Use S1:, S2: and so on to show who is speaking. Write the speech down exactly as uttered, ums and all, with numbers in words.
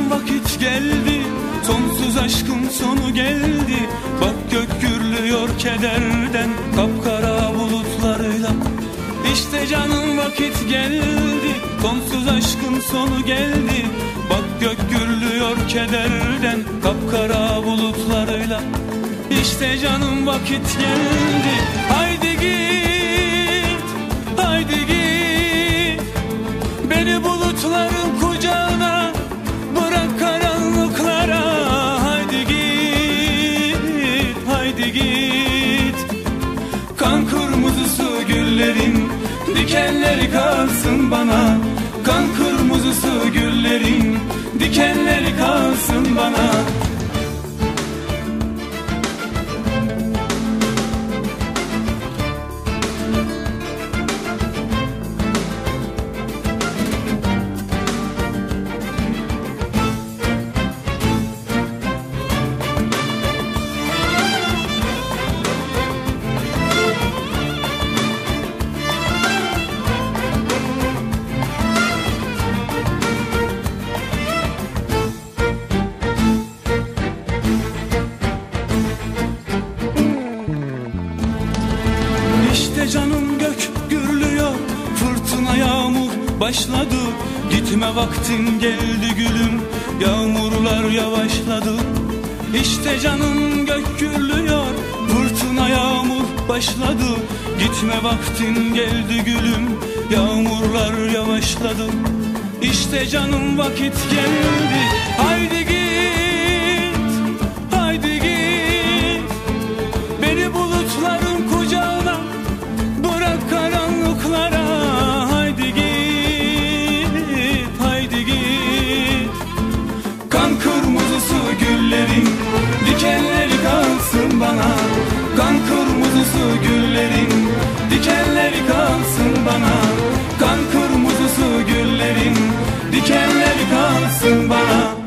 S1: vakit geldi, sonsuz aşkın sonu geldi. Bak gök gürlüyor kederden kapkara bulutlarıyla. İşte canım vakit geldi, sonsuz aşkın sonu geldi. Bak gök gürlüyor kederden kapkara bulutlarıyla. İşte canım vakit geldi. Haydi git, haydi git, beni bulutların kucağına bırak karanlıklara. Haydi git, haydi git. Kan kırmızısı güllerin dikenleri kalsın bana. Kan kırmızısı güllerin dikenleri kalsın bana. İşte canım gök gürlüyor, fırtına yağmur başladı. Gitme vaktin geldi gülüm, yağmurlar yavaşladı. İşte canım gök gürlüyor, fırtına yağmur başladı. Gitme vaktin geldi gülüm, yağmurlar yavaşladı. İşte canım vakit geldi. Haydi git, haydi git, beni bulutların kucağına bırak karanlıklara. Haydi git, haydi git. Kan kırmızısı güllerin dikenleri kalsın bana. Kan kırmızısı güllerin dikenleri kalsın bana. Kan kırmızısı güllerin dikenleri kalsın bana.